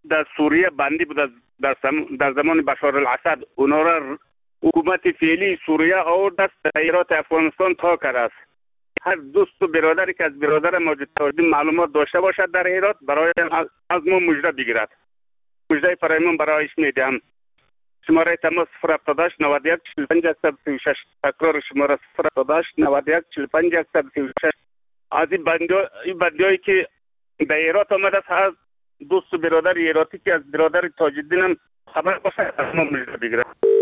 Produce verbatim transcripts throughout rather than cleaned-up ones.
در سوریه بندی بود در, در زمان بشار الاسد. اونا را حکومت فعلی سوریه آورد است در ایرات افغانستان تا کرده است. هر دوست و برادری که از برادر ماجد تاجدین معلومات داشته باشد در هرات برای از ما مژده بگیرد. مژده فرایمان برایش میدم. شماره تماس صفر هفتاد و هشت نود و یک چهل و پنج صد و سی و شش. تکرار شماره صفر هفتاد و هشت نود و یک چهل و پنج صد و سی و شش. از این بندیایی که در هرات آمده است، هر دوست و برادر هراتی که از برادر تاجدین هم خبر باشد از ما مژده بگیرد.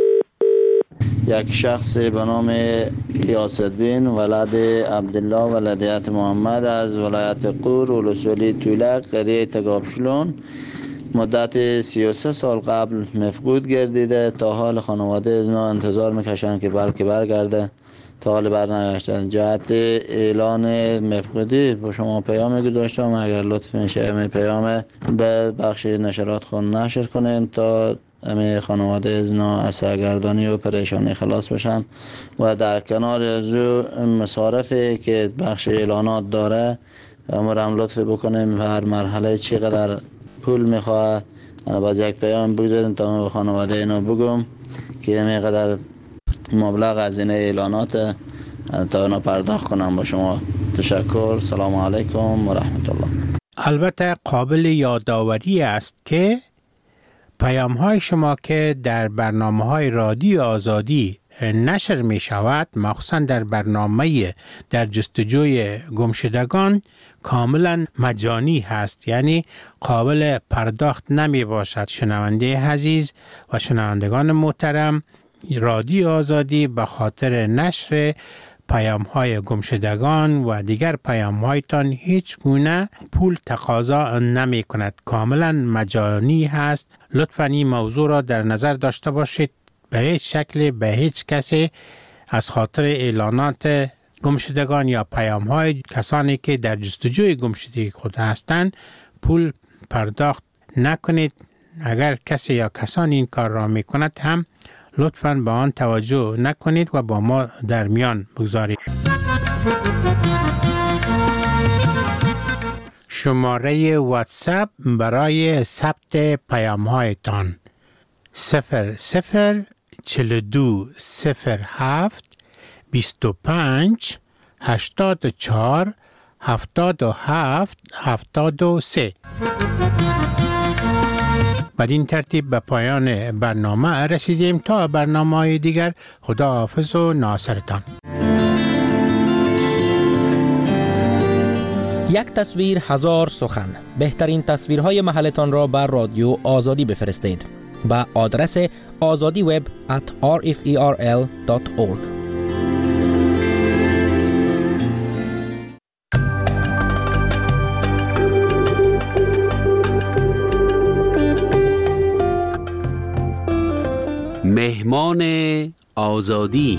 یک شخص به نام غیاث الدین ولد عبدالله ولدیت محمد از ولایت قور ولسوالی طولک قریه تگابشلون مدت سی و سه سال قبل مفقود گردیده. تا حال خانواده اینا انتظار میکشن که بلکه برگرده، تا حال برنگشتن. جهت اعلان مفقودی با شما پیام گذاشتم، اگر لطف میشه می پیام به بخش نشرات خون نشر کنیم تا همه خانواده اینا از سرگردانی و پریشانی خلاص بشن و در کنار از مصارفی که بخش اعلانات داره امرم لطف بکنیم هر مرحله چقدر پول میخواه انا باز یک پیام بگذاریم تا به خانواده اینا بگم که همینقدر مبلغ از این اعلانات تا اینا پرداخت کنم. با شما تشکر. سلام علیکم و رحمت الله. البته قابل یادآوری است که پیام های شما که در برنامه های رادیو آزادی نشر می شود، مخصوصا در برنامه در جستجوی گمشدگان، کاملا مجانی هست، یعنی قابل پرداخت نمی باشد. شنونده عزیز و شنوندگان محترم، رادیو آزادی به خاطر نشر پیام های گمشدگان و دیگر پیام هایتان هیچ گونه پول تقاضا نمی کند، کاملا مجانی هست. لطفاً این موضوع را در نظر داشته باشید. به هیچ شکل به هیچ کسی از خاطر اعلانات گمشدگان یا پیام های کسانی که در جستجوی گمشدگی خود هستند پول پرداخت نکنید. اگر کسی یا کسانی این کار را می کند هم لطفاً به آن توجه نکنید و با ما در میان بگذارید. شماره واتساپ برای ثبت پیام هایتان صفر صفر چهل و دو صفر هفت بیست و پنج هشتاد و چهار هفتاد و هفت هفتاد و سه. بدین ترتیب به پایان برنامه رسیدیم. تا برنامه‌های دیگر، خدا حافظ و ناصرتان. یک تصویر هزار سخن. بهترین تصویرهای محلتان را بر رادیو آزادی بفرستید با آدرس آزادی وب ات آر اف ای آر ال دات اورگ. مهمان آزادی.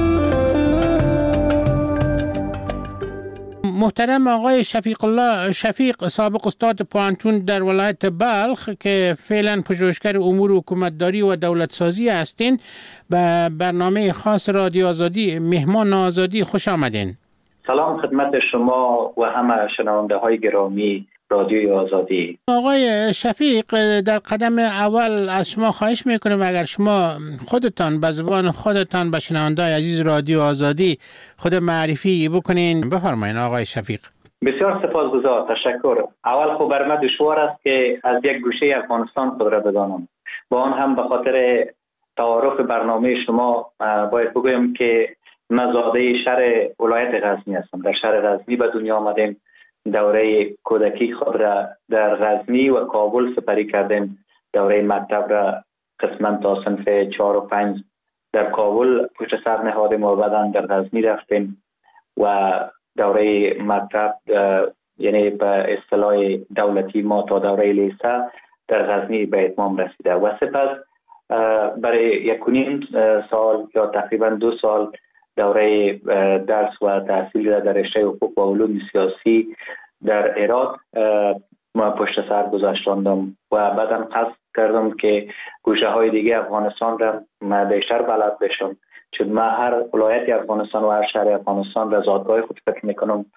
محترم آقای شفیق الله شفیق، سابق استاد پانتون در ولایت بلخ که فعلا پژوهشگر امور حکومتداری و دولت سازی هستین، به برنامه خاص رادیو آزادی مهمان آزادی خوش آمدین. سلام خدمت شما و همه شنونده های گرامی رادیوی آزادی. آقای شفیق، در قدم اول از شما خواهش میکنم اگر شما خودتان به زبان خودتان به شنونده عزیز رادیو آزادی خود معرفی بکنین. بفرمایید آقای شفیق. بسیار سپاسگزار، تشکر. اول خب بر من دشوار است که از یک گوشه افغانستان خود را بدانم. با آن هم به خاطر تعارف برنامه شما باید بگویم که من زاده شهر ولایت غزنی هستم. در شهر غزنی به دنیا آمدیم. دوره کودکی خود را در غزنی و کابل سپری کردیم. دوره مکتب را قسما تا صنف چهار و پنج در کابل پشت سر نهادیم و بعدا در غزنی رفتیم و دوره مکتب یعنی به اصطلاح دولتی ما تا دوره لیسه در غزنی به اتمام رسیده و سپس برای یک و نیم سال یا تقریبا دو سال دوره درس و تحصیل را در رشته حقوق و علوم سیاسی در هرات ما پشت سر گذاشتم و بعدا قصد کردم که گوشه های دیگه افغانستان را ما بیشتر بلد بشم، چون ما هر ولایت افغانستان و هر شهر افغانستان را زادگاه خود فکر میکنم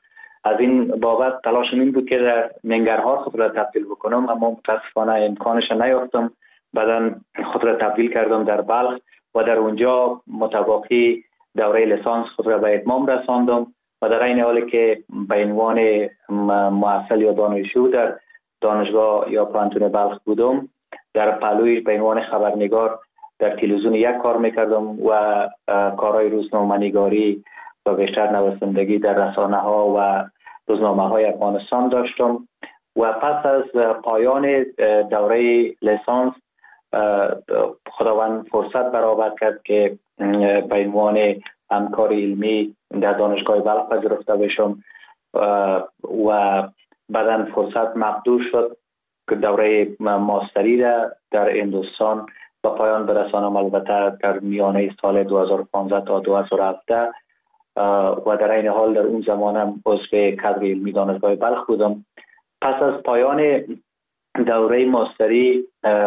از این بابت تلاشم این بود که در منگرها خود را تبدیل بکنم، اما متاسفانه امکانش نیافتم. بعدا خود را تبدیل کردم در بلخ و در اونجا متواقی دوره لیسانس خود را به اتمام رساندم و در این حالی که به عنوان محصل یا دانشجو در دانشگاه یا پانتون بلخ بودم، در پهلوی به عنوان خبرنگار در تلویزیون یک کار میکردم و کارهای روزنامه‌نگاری و بیشتر نویسندگی در رسانه ها و روزنامه های افغانستان داشتم و پس از پایان دوره لیسانس خداوند فرصت برآورد کرد که به عنوان همکار علمی در دانشگاه بلخ پذیرفته بشم و بعداً فرصت مقدور شد که دوره ماستری را در هندوستان با پایان برسانم، البته در میانه سال دو هزار و پانزده تا دو هزار و هفده و در این حال در اون زمانم عضو کادر علمی دانشگاه بلخ بودم. پس از پایان دوره ماستری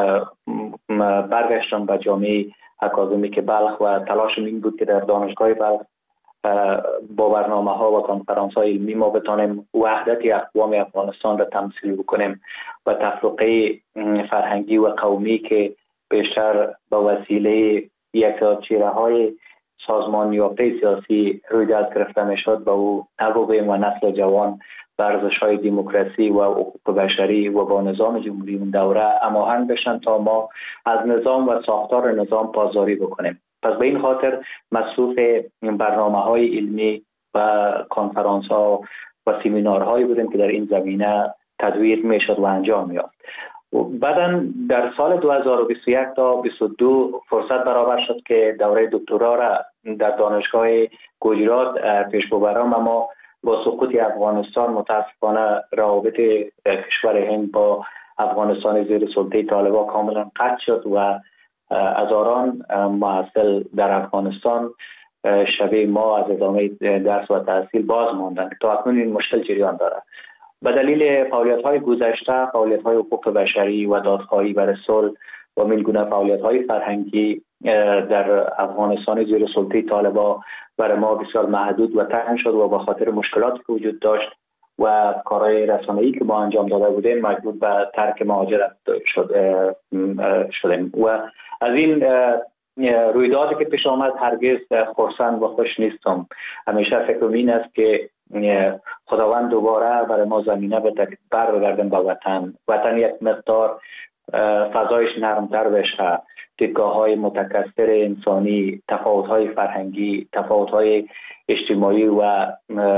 برگشتم به جامعه اکادمیک بلخ و تلاشم این بود که در دانشگاه بلخ با برنامه ها و کنفرانس های علمی ما بتانیم وحدت اقوام افغانستان را تمثیل بکنیم و تفرقه فرهنگی و قومی که بیشتر با وسیله یک چهره های سازمان یافته سیاسی روی دست گرفته می شد با او نوابه و نسل جوان به ارزش‌های دموکراسی و حقوق بشری و با نظام جمهوری اون دوره هماهنگ بشن تا ما از نظام و ساختار نظام پاسداری بکنیم. پس به این خاطر مصروف برنامه‌های علمی و کنفرانس ها و سمینارهایی بودیم که در این زمینه تدویر میشد و انجام می‌یافت. بعداً در سال دو هزار و بیست و یک تا بیست و دو فرصت برابر شد که دوره دکترا را در دانشگاه گجرات پیش ببرم، اما با سقوط افغانستان متاسفانه روابط کشور هند با افغانستان زیر سلطه طالبان کاملا قطع شد و هزاران محصل در افغانستان شبیه ما از ادامه درس و تحصیل باز ماندند. تا اکنون این مشکل جریان دارد. به دلیل فعالیت‌های گذشته، فعالیت‌های حقوق بشری و دادخواهی برای صلح و میلگونه فعالیت‌های فرهنگی در افغانستان زیر سلطه طالبان برای ما بسیار محدود و تنگ شد و به خاطر مشکلاتی که وجود داشت و کارهای رسانه‌ای که ما انجام داده بودیم مجبور به ترک مهاجرت شد شدیم و از این رویدادی که پیش آمد هرگز خرسند و خوش نیستم. همیشه فکرم این است که خداوند دوباره برای ما زمینه بده که برگردیم به وطن. وطن یک مقدار فضایش نرمتر بشه، دیدگاه‌های متکثر انسانی، تفاوت‌های فرهنگی، تفاوت‌های اجتماعی و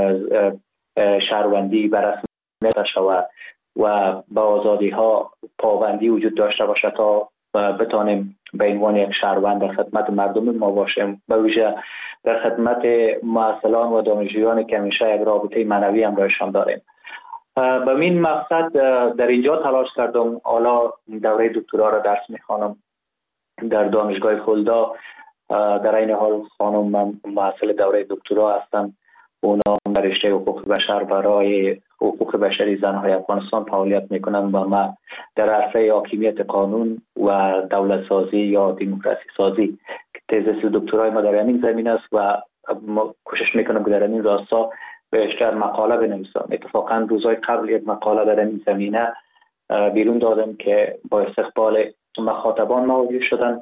شهروندی بررسی شود و با آزادی‌ها پابندی وجود داشته باشه تا بتانیم به عنوان یک شهروند در خدمت مردم ما باشیم، به ویژه در خدمت محصلان و دانشجویانی که همیشه یک رابطه معنوی همراهشان داریم. به این مقصد در اینجا تلاش کردم. حالا دوره دکترا را درس میخوانم در دانشگاه خلدا. در این حال خانم من محصل دوره دکترا هستم. اونا در رشته حقوق بشر برای حقوق بشری زنهای افغانستان فعالیت میکنن و ما در عرصه حاکمیت قانون و دولت سازی یا دموکراسی سازی. تزس دکترای ما در این زمینه است و ما کوشش میکنم که در این راستا بیشتر مقاله بنویسم. اتفاقا روزهای قبل یک مقاله در این زمینه بیرون دادم که با استقبال مخاطبان مواجه شدن،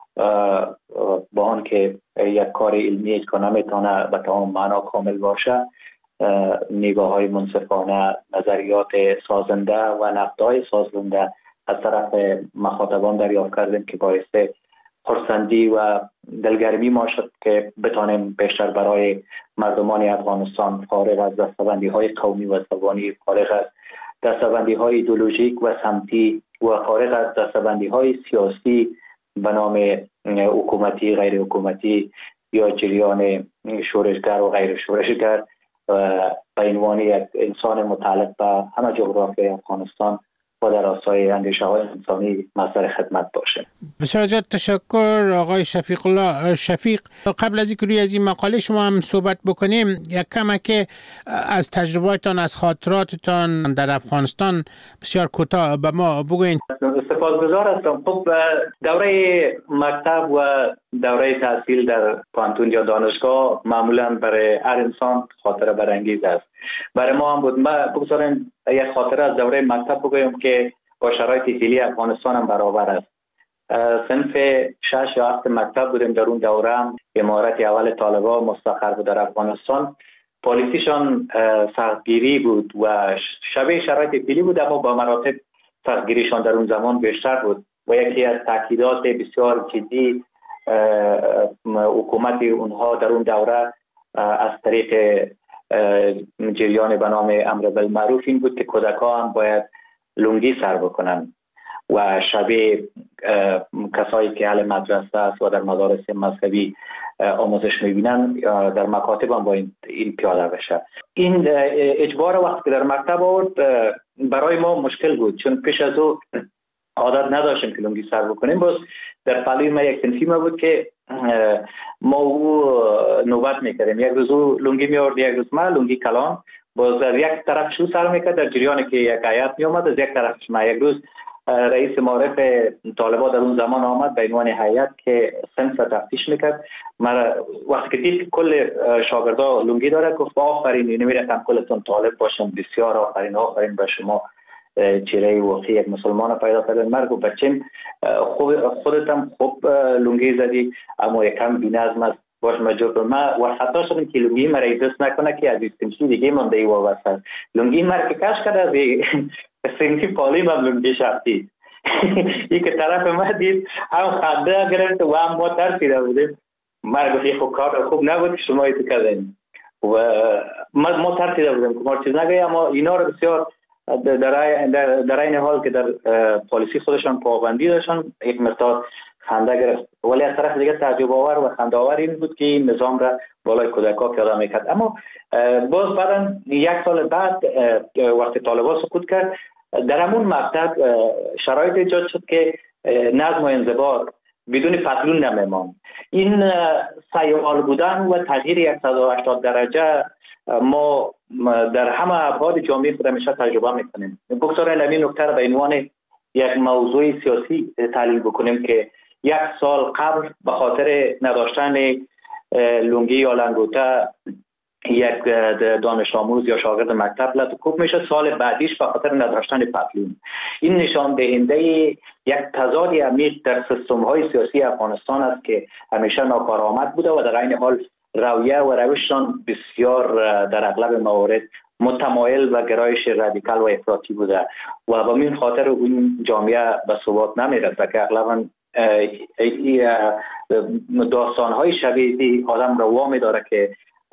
با آن که یک کار علمی که نمیتونه به تمام معنا کامل باشه، نگاه های منصفانه، نظریات سازنده و نقدهای سازنده از طرف مخاطبان دریافت کردیم که باعث خرسندی و دلگرمی ما شد که بتانیم بیشتر برای مردمان افغانستان فارغ از دستبندی های قومی و زبانی، فارغ از دستبندی های ایدئولوژیک و سمتی و فارغ از دستبندی های سیاسی به نام حکومتی، غیر حکومتی یا جریان شورشگر و غیر شورشگر، به عنوان یک انسان متعلق به همه جغرافیای افغانستان و در راستای اندیشه های انسانی مصدر خدمت باشه. بسیار زیاد تشکر آقای شفیق الله. شفیق، قبل از اینکه روی از این مقاله شما هم صحبت بکنیم، یک کم که از تجربه‌تان، از خاطراتتان در افغانستان بسیار کوتاه به ما بگوین. سپاسگزار هستم. خب دوره مکتب و دوره تحصیل در پانتون یا دانشگاه معمولا برای هر انسان خاطره برانگیز است. برای ما هم بود. ما بگذاریم یک خاطره از دوره مکتب بگویم که با شرایط فعلی افغانستان هم برابر است. صنف شش یا هفت مکتب بودیم. در اون دوره هم امارت اول طالبان مستقر بود در افغانستان. پالیسیشان سختگیری بود و شبیه شرایط فعلی بود، اما با مراتب سختگیریشان در اون زمان بیشتر بود و یکی از تاکیدات بسیار جدی حکومت اونها در اون دوره از طریق جریان به نام امر بالمعروف این بود که کودکان هم باید لنگی سر بکنن و شبیه کسایی که اهل مدرسه است و در مدارس مذهبی آموزش میبینن در مکاتب هم با این, این پیاده بشه. این اجبار وقتی که در مکتب آورد برای ما مشکل بود، چون پیش از او عادت نداشتیم که لنگی سر بکنیم. باز در پهلوی ما یک سنفی ما بود که ما او نوبت میکردیم، یک روز او لنگی میآورد، یک روز ما لنگی کلان. باز در یک طرف شو سر میکرد در جریانی که یک آیت میآمد، از یک طرفش ما. یک روز رئیس معارف طالبان در اون زمان آمد به عنوان هیئت که صنف تفتیش میکرد. من وقتی که دید کل شاگردا لنگی داره گفت آفرین، نمیرفتم کلتون طالب باشم، بسیار آفرین، آفرین به شما، چهره واقعی یک مسلمان پیدا کردن. مرد و بچم خودت هم خوب لنگی زدی اما یکم بی‌نظم است، باش مجبور ما و خطا شدیم که لنگی مرا دست نکنه که از استمشی دیگه مونده ای وابسته. لنگی مرا که کش کرده از سنگی پالی من لنگی شخصی این که طرف ما دید هم خنده گرفت و هم ما ترسیده بودیم. مرا گفت خوب کار خوب نبود که شما ایتو کردین و ما ما ترسیده بودیم که ما چیز نگه. اما اینا رو بسیار در در این حال که در پالیسی خودشان پابندی داشتن یک مقدار خنده گرفت، ولی از طرف دیگه تعجب آور و خنده آور این بود که این نظام را بالای کودک‌ها پیاده میکرد. اما باز بعدا یک سال بعد وقتی طالبان سقوط کرد در همون مکتب شرایط ایجاد شد که نظم و انضباط بدون پتلون نمیمان. این سیال بودن و تغییر صد و هشتاد درجه ما در همه ابعاد جامعه خود همیشه تجربه میکنیم. بگذارید این نکته را به عنوان یک موضوع سیاسی تحلیل بکنیم که یک سال قبل به خاطر نداشتن لنگی یا لنگوته یک دانش آموز یا شاگرد مکتب لطکوب میشه، سال بعدیش به خاطر نداشتن پتلون. این نشان دهنده یک تضاد عمیق در سیستم های سیاسی افغانستان است که همیشه ناکارآمد بوده و در این حال رویه و روششان بسیار در اغلب موارد متمایل و گرایش رادیکال و افراطی بوده و با این خاطر اون جامعه به ثبات نمیرسه که اغلبا داستان‌های شبیه آدم رو وامی داره که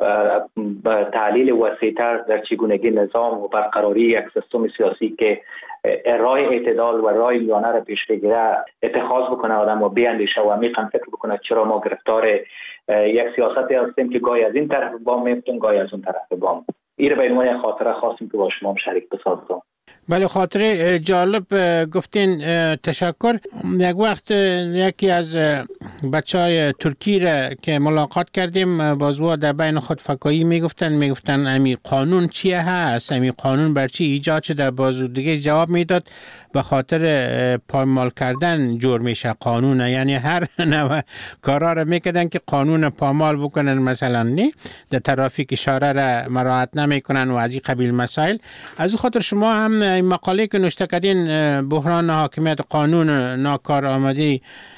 به تحلیل وسیع‌تر در چگونگی نظام و برقراری یک سیستم سیاسی که راه اعتدال و راه میانه را پیش بگیره اتخاذ بکنه آدم و بیاندیشه و عمیقاً فکر بکنه چرا ما گرفتار یک سیاستی هستیم که گاهی از این طرف بام میفتیم گاهی از اون طرف بام. این به عنوان خاطره خواستیم که با شما شریک بسازم. بله، خاطره جالب گفتین، تشکر. یک وقت یکی از بچه های ترکی را که ملاقات کردیم بازوا در بین خود فکایی میگفتن میگفتن امی قانون چیه هست، امی قانون بر چی ایجاد شده. بازو دیگه جواب میداد به خاطر پایمال کردن جور میشه قانون، یعنی هر نوع کارا را میکردن که قانون پامال بکنن، مثلا نه در ترافیک اشاره را مراعات نمیکنن و از این قبیل مسائل. از خاطر شما هم این مقاله که نوشته کردین بحران حاکمیت قانون ناکارآمدی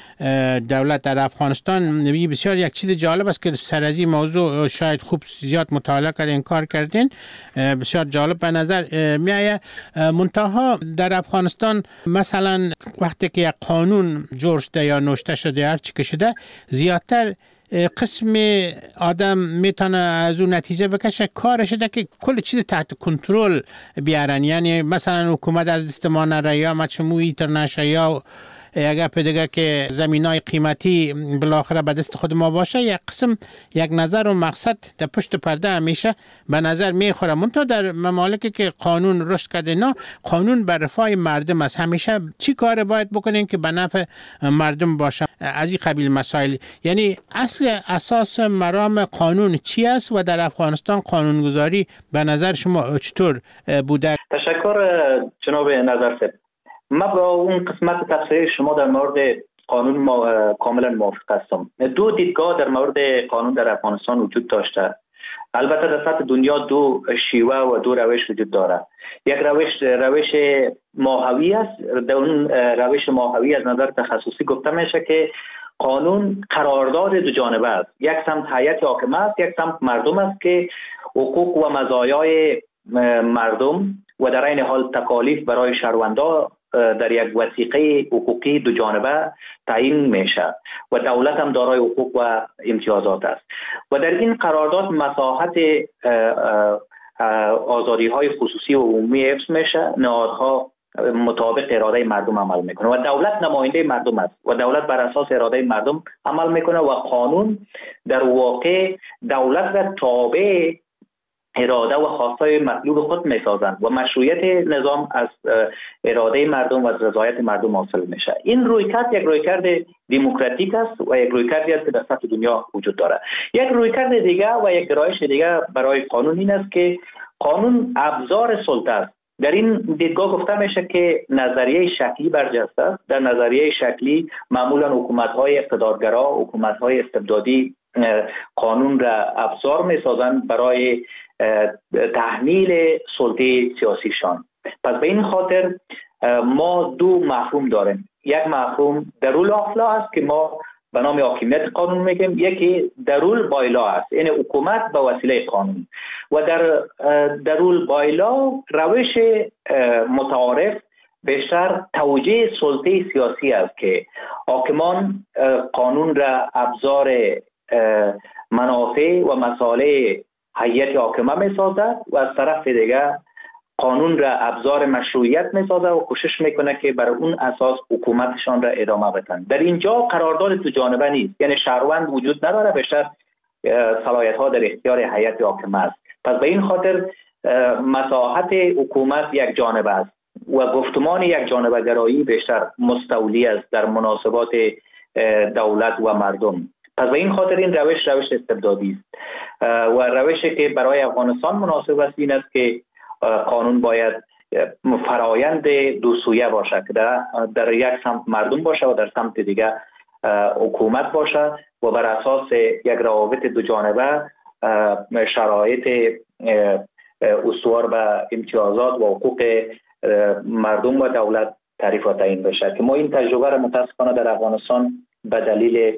دولت در افغانستان بسیار یک چیز جالب است که سر از این موضوع شاید خوب زیاد مطالعه کردین، کار کردین، بسیار جالب به نظر میآید. منتها در افغانستان مثلا وقتی که یک قانون جور شده یا نوشته شده هر چی که شده، زیادتر قسم آدم میتونه از اون نتیجه بکشه کارش ده که کل چیز تحت کنترل بیارن. یعنی مثلا حکومت از دست ما نره یا مجموعی ترنشه یا یک دیگه که زمینای قیمتی بالاخره به دست خود ما باشه. یک قسم یک نظر و مقصد در پشت پرده همیشه به نظر میخوره. منتها در ممالکی که قانون رشد کرده نه، قانون بر رفاه مردم است. همیشه چی کار باید بکنین که به نفع مردم باشه، از این قبیل مسائل. یعنی اصل اساس مرام قانون چی است و در افغانستان قانونگذاری به نظر شما چطور بوده؟ تشکر جناب نظرسپ. ما با اون قسمت تفسیر شما در مورد قانون ما کاملا موافق هستم. دو دیدگاه در مورد قانون در افغانستان وجود داشته. البته در سطح دنیا دو شیوه و دو روش وجود داره. یک روش روش ماهوی است. در اون روش ماهوی از نظر تخصصی گفته میشه که قانون قرارداد دو جانبه است. یک سمت هیئت حاکمه است، یک سمت مردم است که حقوق و مزایای مردم و در این حال تکالیف برای شهروندا در یک وثیقه حقوقی دو جانبه تعیین میشه و دولت هم دارای حقوق و امتیازات است و در این قرارداد مساحت آزادی های خصوصی و عمومی حفظ میشه. نهادها مطابق اراده مردم عمل میکنه و دولت نماینده مردم است و دولت بر اساس اراده مردم عمل میکنه و قانون در واقع دولت را تابع اراده و خواستای مطلوب خود میسازند و مشروعیت نظام از اراده مردم و از رضایت مردم حاصل میشه. این رویکرد یک رویکرد دموکراتیک است و یک رویکردی است که در سطح دنیا وجود داره. یک رویکرد دیگه و یک گرایش دیگه برای قانون این است که قانون ابزار سلطه است. در این دیدگاه گفته میشه که نظریه شکلی برجسته است. در نظریه شکلی معمولا حکومت‌های اقتدارگرا، حکومت‌های استبدادی قانون را ابزار میسازند برای تحمیل سلطه سیاسیشان. پس به این خاطر ما دو مفهوم داریم. یک مفهوم درول آفلا است که ما به نام حاکمیت قانون میگیم، یکی درول بایلا است، یعنی حکومت به وسیله قانون. و در درول بایلا روش متعارف بیشتر توجیه سلطه سیاسی است که حاکمان قانون را ابزار منافع و مصالح هیئت حاکمه میسازد و از طرف دیگر قانون را ابزار مشروعیت میسازد و کوشش میکنه که بر اون اساس حکومتشان را ادامه بدن. در اینجا قرارداد دو جانبه نیست، یعنی شهروند وجود نداره، بیشتر صلاحیت ها در اختیار هیئت حاکمه است. پس به این خاطر مساحت حکومت یک جانبه است و گفتمان یک جانبه گرایی بیشتر مستولی است در مناسبات دولت و مردم. پس به این خاطر این روش روش استبدادی است و روشی که برای افغانستان مناسب است این است که قانون باید فرایند دو سویه باشه که در, در یک سمت مردم باشه و در سمت دیگه حکومت باشه و بر اساس یک روابط دو جانبه شرایط استوار به امتیازات و حقوق مردم و دولت تعریف و تعیین بشه که ما این تجربه را متاسفانه در افغانستان به دلیل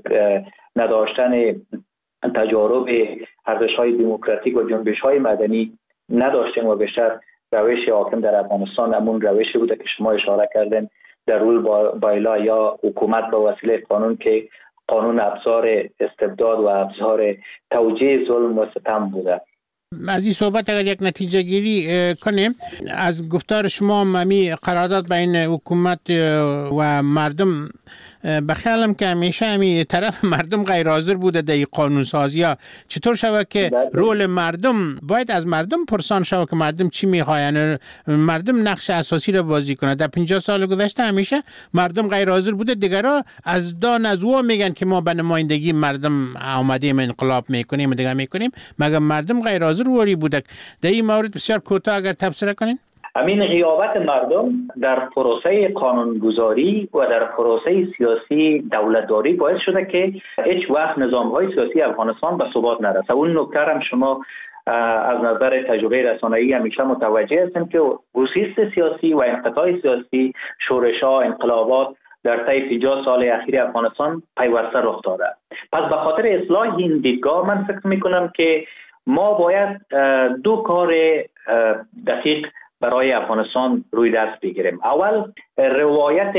نداشتن تجارب ارزش‌های دموکراتیک و جنبش‌های مدنی نداشتیم و بیشتر روش حاکم در افغانستان همون روشی بوده که شما اشاره کردین، در رول بایلا یا حکومت به وسیله قانون که قانون ابزار استبداد و ابزار توجیه ظلم و ستم بوده. از این صحبت اگر یک نتیجه گیری کنیم از گفتار شما، ممی قرارداد بین حکومت و مردم بخیالم که همیشه همی طرف مردم غیر حاضر بوده در قانون سازی ها. چطور شود که رول مردم باید از مردم پرسان شود که مردم چی میخواین، مردم نقش اساسی را بازی کنه؟ در پنجاه سال گذشته همیشه مردم غیر حاضر بوده، دیگرها از دان از او میگن که ما به نمایندگی مردم آمدیم انقلاب میکنیم و دیگه میکنیم، مگر مردم غیر حاضر وری بوده؟ در این مورد بسیار کوتاه اگر تبصره کنین. همین غیابت مردم در پروسه قانونگذاری و در پروسه سیاسی دولتداری باعث شده که هیچ وقت نظام‌های سیاسی افغانستان به ثبات نرسه. اون نکته هم شما از نظر تجربه رسانه‌ای همیشه متوجه هستیم که گسیست سیاسی و انقطاع سیاسی، شورش‌ها، انقلابات در طی پنجاه سال اخیر افغانستان پیوسته رخ داده. پس به خاطر اصلاح این دیدگاه من فکر می‌کنم که ما باید دو کار دقیق برای افغانستان روی دست بگیریم. اول روایت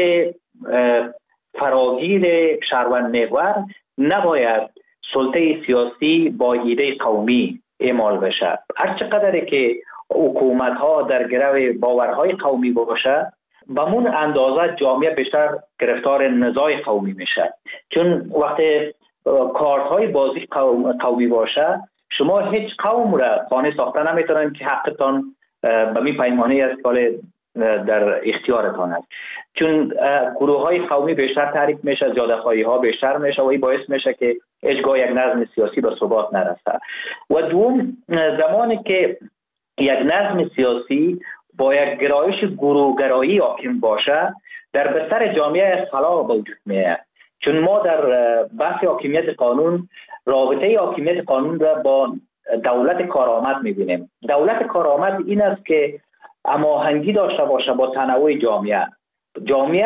فراگیر شهروند محور نباید سلطه سیاسی با ایده قومی اعمال بشه. هر چقدر که حکومت ها در گرو باورهای قومی باشه، به مون اندازه جامعه بیشتر گرفتار نزاع قومی میشه. چون وقتی کارت های بازی قومی باشه، شما هیچ قوم را قانع ساخته نمیتونن که حقتان به می پیمانه است که در اختیارتان است. چون گروه های قومی بیشتر تحریک میشه، زیاده خواهی ها بیشتر میشه و این باعث میشه که هیچگاه یک نظم سیاسی به ثبات نرسه. و دوم، زمانی که یک نظم سیاسی با یک گرایش گروهگرایی حاکم باشه، در بستر جامعه خلا به وجود میاد. چون ما در بحث حاکمیت قانون رابطه حاکمیت قانون را با دولت کارآمد میبینیم. دولت کارآمد این است که هماهنگی داشته باشه با تنوع جامعه. جامعه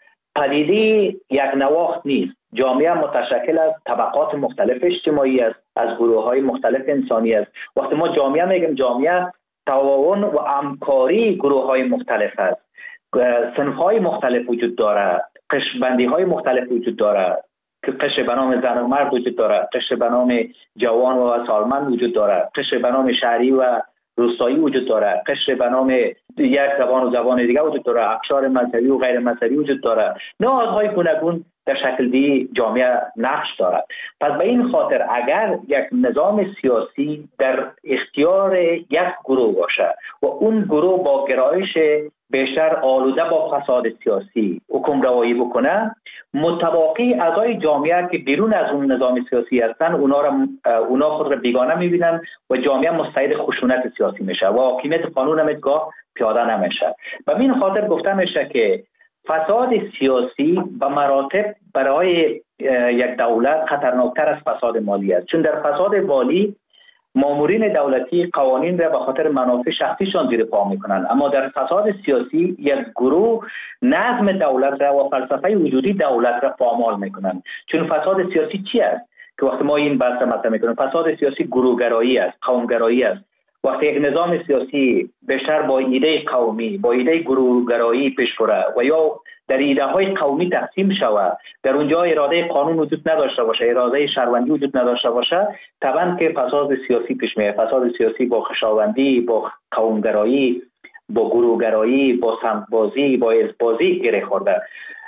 پدیده یک نواخت نیست. جامعه متشکل از طبقات مختلف اجتماعی است، از گروه‌های مختلف انسانی است. وقتی ما جامعه میگیم، جامعه تعاون و همکاری گروه‌های مختلف است. صنف‌های مختلف وجود داره، قشربندی‌های مختلف وجود داره که قشر به نام زن و مرد وجود داره، قشر به نام جوان و سالمند وجود داره، قشر به نام شهری و روستایی وجود داره، قشر به نام یک زبان و زبان دیگه وجود داره، اقشار مذهبی و غیر مذهبی وجود داره. نهادهای گوناگون در شکل دی جامعه نقش دارد. پس به این خاطر اگر یک نظام سیاسی در اختیار یک گروه باشه و اون گروه با گرایش بیشتر آلوده با فساد سیاسی حکم روایی بکنه، متواقی اعضای جامعه که بیرون از اون نظام سیاسی هستن اونا را اونا خود را بیگانه میبینن و جامعه مستعد خشونت سیاسی میشه و حاکمیت قانون هم ادگاه پیاده نمیشه. به این خاطر گفته میشه که فساد سیاسی به مراتب برای یک دولت خطرناکتر از فساد مالی است، چون در فساد مالی مامورین دولتی قوانین را به خاطر منافع شخصیشان زیر پا میکنند، اما در فساد سیاسی یک گروه نظم دولت را و فلسفه وجودی دولت را پامال میکنند. چون فساد سیاسی چی است که وقتی ما این بحث مطرح میکنیم؟ فساد سیاسی گروهگرایی است، قومگرایی است. وقتی یک نظام سیاسی بیشتر با ایده قومی، با ایده گروهگرایی پیش بره و یا در ایده های قومی تقسیم شود، در اونجا اراده قانون وجود نداشته باشه، اراده شهروندی وجود نداشته باشه، طبعا که فساد سیاسی پیش میاد. فساد سیاسی با خویشاوندی، با قومگرایی، با گروهگرایی، با سمت‌بازی، با حزب‌بازی گره خورده.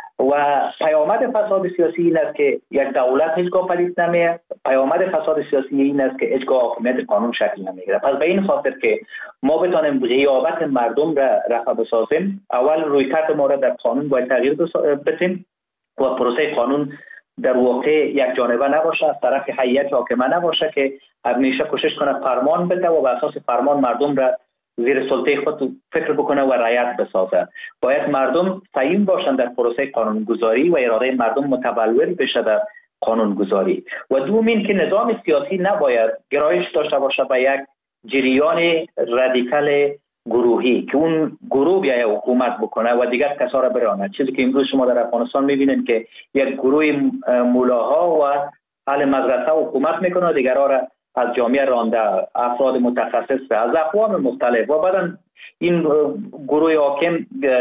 و پیامد فساد سیاسی این است که یک دولت هیچگاه پدید نمیاد. پیامد فساد سیاسی این است که هیچگاه حاکمیت قانون شکل نمیگیره. پس به این خاطر که ما بتانیم غیابت مردم را رفع بسازیم، اول رویکرد ما را در قانون باید تغییر بدیم و پروسه قانون در واقع یک جانبه نباشه، از طرف هیئت حاکمه نباشه که همیشه کوشش کنه فرمان بده و بر اساس فرمان مردم را زیر سلطه خود فکر بکنه و رعایت بسازه. باید مردم سعیم باشن در پروسه قانونگذاری و اراده مردم متبلور بشه در قانونگذاری. و دومین که نظام سیاسی نباید گرایش داشته باشه به یک جریان رادیکال گروهی که اون گروه بیاید حکومت بکنه و دیگر کسا را برانه. چیزی که امروز شما در افغانستان میبینید که یک گروه مولاها و اهل مدرسه حکومت میکنه و دیگرها را از جامعه رانده، افراد متخصص از اقوام مختلف. و بعدا این گروه حاکم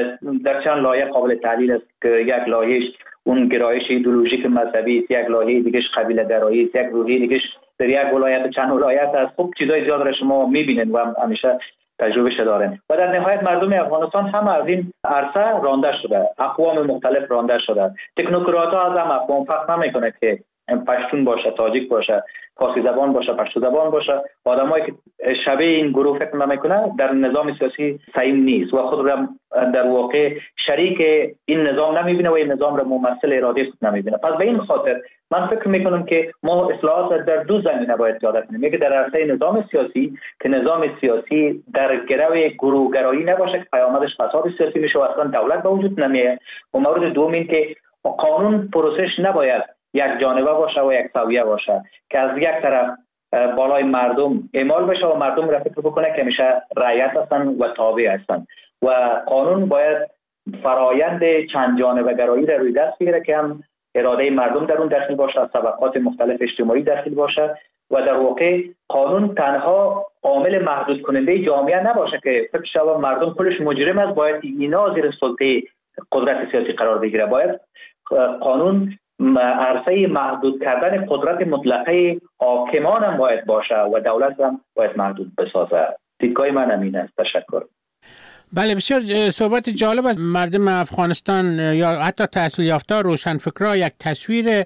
در چند لایه قابل تحلیل است که یک لایهش اون گرایش ایدئولوژیک مذهبی است، یک لایه دیگهش قبیله گرایی است، یک لایه دیگهش در یک ولایت چند ولایت است. خب چیزای زیاد را شما میبینید و همیشه تجربه دارین. و در نهایت مردم افغانستان هم از این عرصه رانده شده، اقوام مختلف رانده شده. تکنوکرات ها از هم اقوام فرق نمیکنه که پشتون باشه، تاجیک باشه، فارسی زبان باشه، پشتو زبان باشه. آدمایی که شبیه این گروه فکر نمیکنه در نظام سیاسی سعیم نیست و خود را در واقع شریک این نظام نمیبینه و این نظام را ممثل اراده خود نمیبینه. پس به این خاطر من فکر میکنم که ما اصلاحات در دو زمینه باید پیاده کنیم. یکی در عرصه نظام سیاسی که نظام سیاسی در گرو گروهگرایی نباشه که پیامدش فساد سیاسی میشه و اصلا دولت به وجود نمیاد. و مورد دوم این که قانون پروسش نباید یک جانبه باشه و یک سویه باشه که از یک طرف بالای مردم اعمال بشه و مردم را فکر بکنه که میشه رعیت هستن و تابع هستن. و قانون باید فرایند چند جانبه گرایی را روی دست بگیره که هم اراده مردم در اون داخل باشه، از طبقات مختلف اجتماعی داخل باشه و در واقع قانون تنها عامل محدود کننده جامعه نباشه که فکر شود مردم خودش مجرم است باید اینا زیر سلطه قدرت سیاسی قرار بگیره. باید قانون عرصه محدود کردن قدرت مطلقه حاکمان هم باید باشه و دولت هم باید محدود بسازه. دیدگاه من همین است. تشکر. بله، بسیار صحبت جالب است. مردم افغانستان یا حتی تحصیل یافته روشنفکرها یک تصویر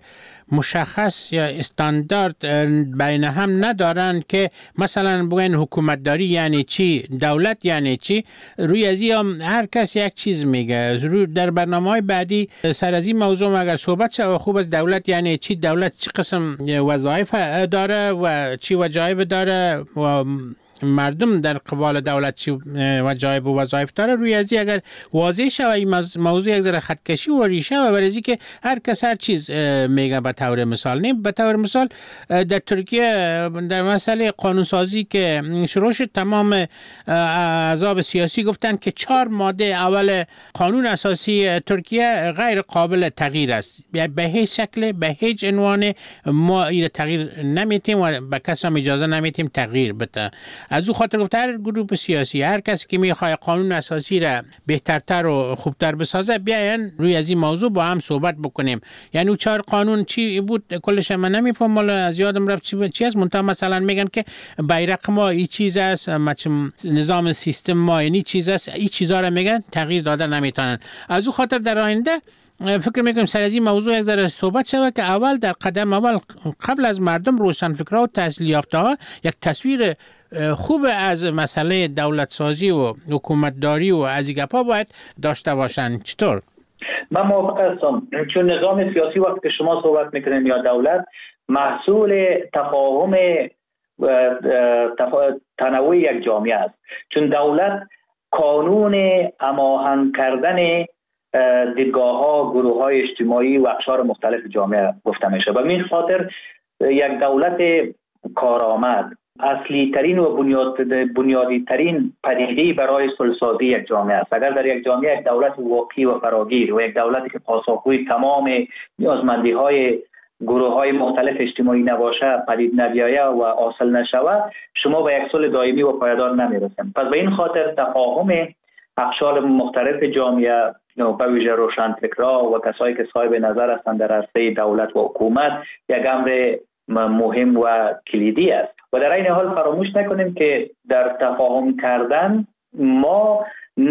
مشخص یا استاندارد بین هم ندارن که مثلا بگن حکومتداری یعنی چی، دولت یعنی چی. روی از این هر کس یک چیز میگه. در برنامه‌های بعدی سر از این موضوع اگر صحبت شد خوب است. دولت یعنی چی، دولت چه قسم وظایف داره و چی وظایف داره و مردم در قبال دولت چی وظایف و وظایف داره، روی ازی اگر واضح شود این موضوع یک ذره خطکشی و ریشه و برای که هر کس هر چیز میگه به طور مثال. نیم به طور مثال در ترکیه در مسئله قانونسازی که شروع شد، تمام احزاب سیاسی گفتن که چهار ماده اول قانون اساسی ترکیه غیر قابل تغییر است، به هیچ شکل به هیچ عنوان ما این تغییر نمیتیم و به کس هم اجازه نمیتیم تغییر بده. از او خاطر گفت هر گروه سیاسی، هر کسی که میخواد قانون اساسی را بهترتر و خوبتر بسازه بیاین روی از این موضوع با هم صحبت بکنیم. یعنی چهار قانون چی بود کلش من نمیفهم، مال از یادم رفت چی چی است. منتها مثلا میگن که بیرق ما این چیز است، نظام سیستم ما این چیز است، این چیزا را میگن تغییر داده نمیتونن. از او خاطر در آینده فکر میکنم سر از این موضوع یک ذره صحبت شود که اول در قدم اول قبل از مردم روشنفکرها و تحصیل یافته ها یک تصویر خوب از مسئله دولت سازی و حکومتداری و از این گپا باید داشته باشن. چطور؟ من موافق هستم، چون نظام سیاسی وقتی که شما صحبت میکنین یا دولت محصول تفاهم تنوع یک جامعه است. چون دولت قانون هماهنگ کردن دیدگاه ها، گروه های اجتماعی و اقشار مختلف جامعه گفته میشه. و این خاطر یک دولت کارآمد اصلی ترین و بنیاد بنیادی ترین پدیده برای صلح‌سازی یک جامعه است. اگر در یک جامعه یک دولت واقعی و فراگیر و یک دولتی که پاسخگوی تمام نیازمندی های گروه های مختلف اجتماعی نباشه، پدید نیاید و حاصل نشود، شما به یک صلح دائمی و پایدار نمیرسیم. پس به این خاطر تفاهم اقشار مختلف جامعه به ویژه روشنفکرها و کسایی که صاحب نظر هستند در عرصه دولت و حکومت یک امر مهم و کلیدی است. و در این حال فراموش نکنیم که در تفاهم کردن ما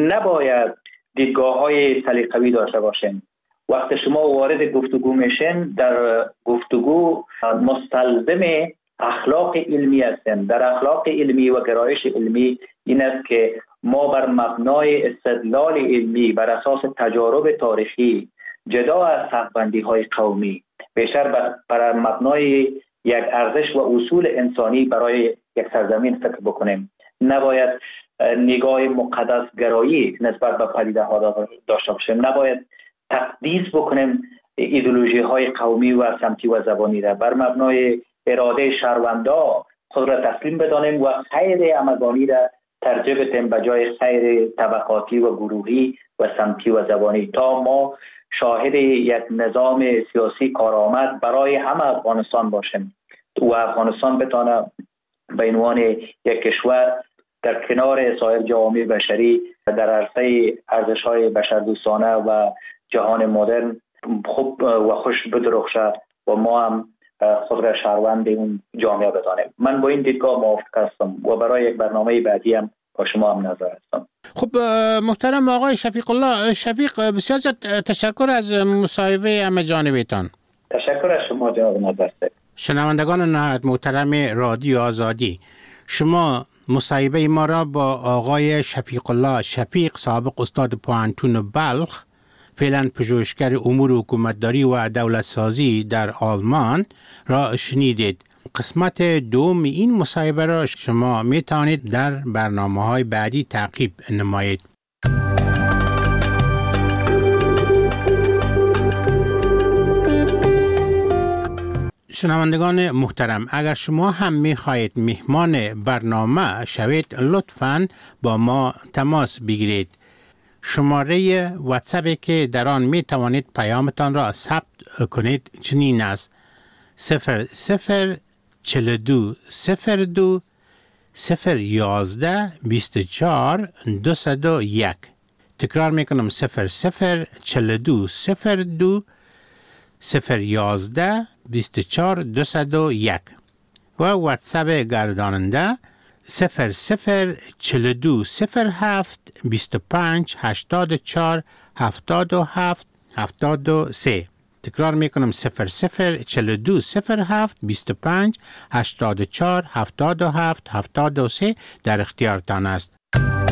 نباید دیدگاه های سلیقه‌ای داشته باشیم. وقتی شما وارد گفتگو میشین، در گفتگو مستلزم اخلاق علمی هستیم. در اخلاق علمی و گرایش علمی این است که ما بر مبنای استدلال علمی بر اساس تجارب تاریخی جدا از حقبندی های قومی، بیشتر بر مبنای یک ارزش و اصول انسانی برای یک سرزمین فکر بکنیم. نباید نگاه مقدس گرایی نسبت به پدیده ها داشته باشیم. نباید تقدیس بکنیم ایدئولوژی های قومی و سمتی و زبانی را. بر مبنای اراده شهروندا خود را تسلیم بدانیم و خیر همگانی را ترجیح بدیم به جای خیر طبقاتی و گروهی و سمتی و زبانی، تا ما شاهد یک نظام سیاسی کارآمد برای همه افغانستان باشیم و افغانستان بتانه به عنوان یک کشور در کنار سایر جوامع بشری در عرصه ارزش‌های بشردوستانه و جهان مدرن خوب و خوش بدرخشه و ما هم خود را شهروند اون جامعه بدانیم. من با این دیدگاه موافق هستم و برای یک برنامه بعدی هم با شما هم نظر هستم. خب محترم آقای شفیق الله، شفیق بسیار تشکر از مصاحبه همه جانبیتان. تشکر از شما جناب نظرسه. شنوندگان نهایت محترم رادیو آزادی، شما مصاحبه ما را با آقای شفیق الله شفیق، سابق استاد پوهنتون بلخ، فعلا پژوهشگر امور حکومتداری و دولت سازی در آلمان را شنیدید. قسمت دوم این مصاحبه را شما می توانید در برنامه‌های بعدی تعقیب نمایید. شنوندگان محترم، اگر شما هم می خواهید مهمان برنامه شوید، لطفاً با ما تماس بگیرید. شماره واتساپی که در آن می توانید پیامتان را ثبت کنید چنین است: صفر صفر چهل و دو صفر دو صفر یازده بیست و چهار دویست و یک. تکرار می کنم: صفر صفر چهل و دو صفر دو صفر یازده بیست و چهار دویست و یک. و واتساپ گرداننده صفر صفر چهل و دو صفر هفت بیست و پنج هشتاد و چهار هفتاد و هفت هفتاد و سه. تکرار میکنم: صفر صفر چهل و دو صفر هفت بیست و پنج هشتاد و چهار هفتاد و هفت هفتاد و سه در اختیارتان است.